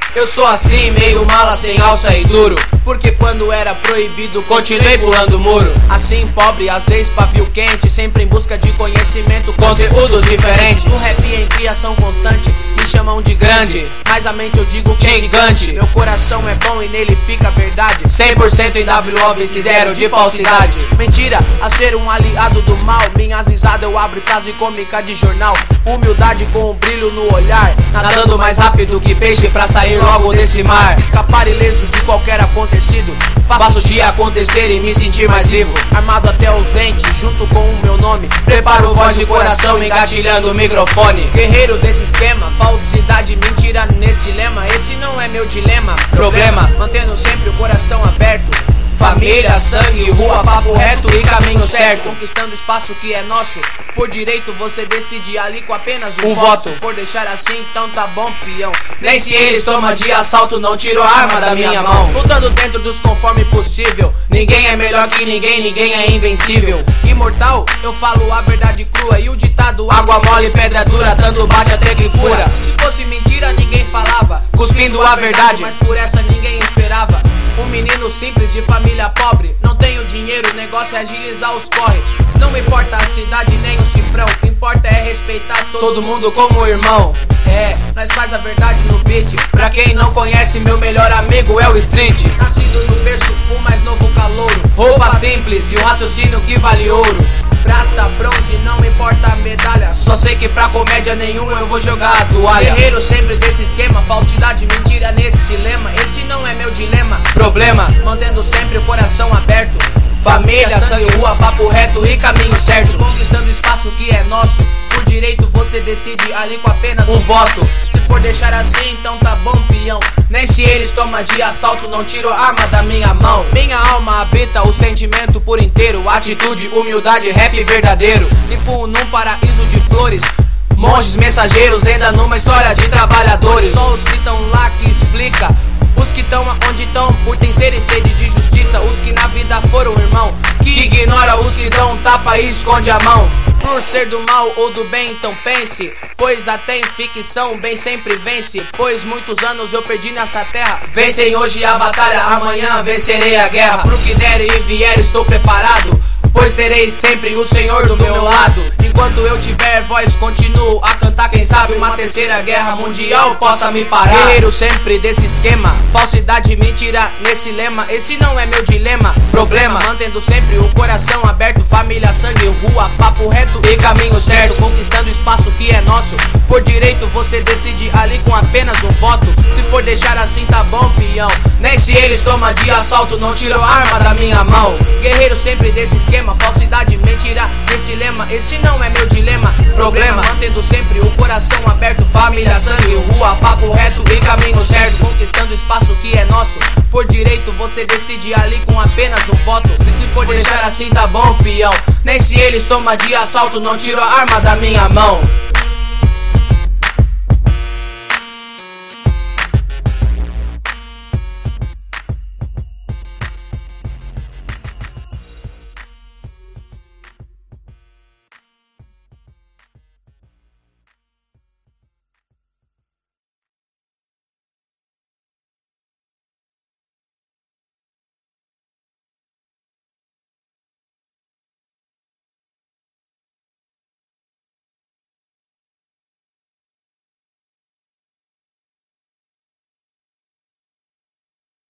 Eu sou assim, meio mala, sem alça e duro, porque quando era proibido continuei pulando muro. Assim pobre, às vezes pavio quente, sempre em busca de conhecimento, conteúdo diferente. No rap em criação constante, me chamam de grande, mas a mente eu digo que é gigante. Meu coração é bom e nele fica a verdade, 100% em WO, vice zero de falsidade. Mentira, a ser um aliado do mal, minhas risadas eu abro frase cômica de jornal. Humildade com um brilho no olhar, nadando mais rápido que peixe pra sair logo desse mar. Escapar ileso de qualquer acontecido, faço o dia acontecer e me sentir mais vivo. Armado até os dentes, junto com o meu nome, preparo voz de coração engatilhando o microfone. Guerreiro desse esquema, falsidade, mentira nesse lema. Esse não é meu dilema, problema, mantendo sempre o coração aberto. Família, sangue, rua, papo reto e caminho certo. Conquistando espaço que é nosso, por direito você decide ali com apenas um voto. Se for deixar assim, então tá bom, peão. Nem se eles tomam de assalto, não tiro a arma da minha mão. Lutando dentro dos conforme possível, ninguém é melhor que ninguém, ninguém é invencível. Imortal, eu falo a verdade crua e o ditado água mole, pedra dura, dando bate até que fura. Se fosse mentira, ninguém falava, cuspindo a verdade, mas por essa ninguém esperava. Um menino simples de família pobre, não tenho dinheiro, o negócio é agilizar os corre. Não importa a cidade nem o cifrão, o que importa é respeitar todo mundo como irmão. É, nós faz a verdade no beat. Pra quem não conhece, meu melhor amigo é o Street. Nascido no berço, o mais novo calouro, roupa simples e o raciocínio que vale ouro. Prata, bronze, não importa a medalha, só sei que pra comédia nenhuma eu vou jogar a toalha. Guerreiro sempre desse esquema, falsidade, mentira nesse lema. Esse não é meu dilema, problema, mantendo sempre o coração aberto. Família, sangue, rua, papo reto e caminho certo. Conquistando espaço que é nosso, por direito você decide ali com apenas um voto. Se for deixar assim, então tá bom, peão. Nem se eles tomam de assalto, não tiro a arma da minha mão. Minha alma habita o sentimento por inteiro, atitude, humildade, rap verdadeiro. Limpo num paraíso de flores, monges, mensageiros, lenda numa história de trabalhadores. Só os que tão lá que explica, os que tão onde tão por ter e sede de justiça. Os que na vida foram irmão, que ignora os que dão um tapa e esconde a mão. Por ser do mal ou do bem, então pense, pois até em ficção o bem sempre vence. Pois muitos anos eu perdi nessa terra, vencem hoje a batalha, amanhã vencerei a guerra. Pro que der e vier estou preparado, pois terei sempre o Senhor do meu lado. Enquanto eu tiver voz, continuo a cantar. Quem sabe uma terceira guerra mundial possa me parar. Guerreiro sempre desse esquema, falsidade, mentira nesse lema. Esse não é meu dilema, problema, mantendo sempre o coração aberto. Família, sangue, rua, papo reto e caminho certo. Conquistando espaço que é nosso, por direito você decide ali com apenas um voto. Se for deixar assim, tá bom, peão. Nem se eles tomam de assalto, não tiro a arma da minha mão. Guerreiro sempre desse esquema, falsidade, mentira nesse lema. Esse não é meu dilema, problema, mantendo sempre o coração aberto. Família, sangue, rua, papo reto e caminho certo. Conquistando espaço que é nosso, por direito você decide ali com apenas um voto. Se for deixar assim, tá bom, peão. Nem se eles tomam de assalto, não tiro a arma da minha mão.